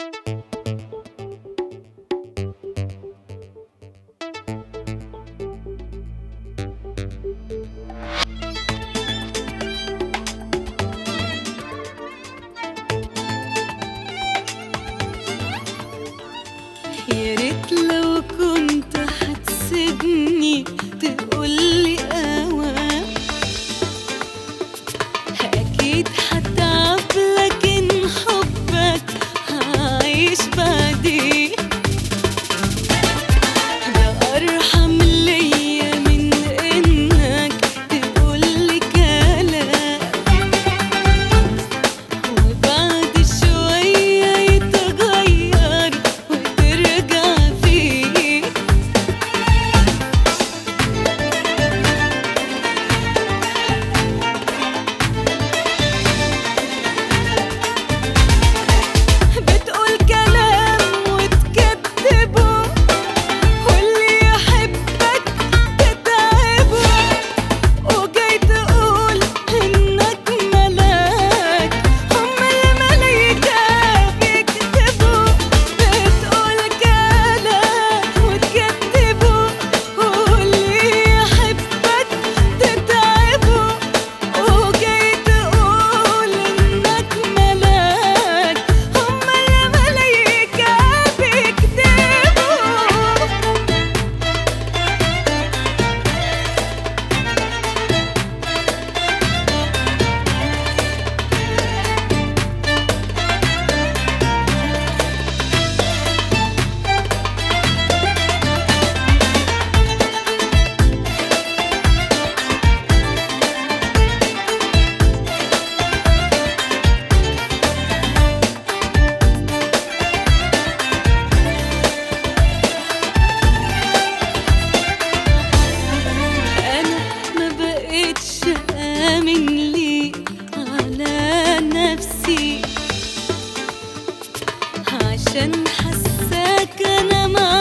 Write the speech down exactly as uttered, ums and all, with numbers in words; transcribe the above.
يا ريت لو كنت هتسيبني تقولي اوام، اكيد هتعب لكن حبك هعيش بعديه. ده ارحم ليا من انك تقولي كلام وبعد شوية يتغير وترجع فيه. بتقول كلام وتكذبه واللي يحبك تتعبه، وجاي تقول انك ملاك هم الملايكة بيكتبوا. بتقول كلام وتكذبه واللي يحبك تتعبه، وجاي تقول انك ملاك هم الملايكة بيكتبوا. أنا ما بقتش آمن ليك على نفسي، عشان حساك أنا معاك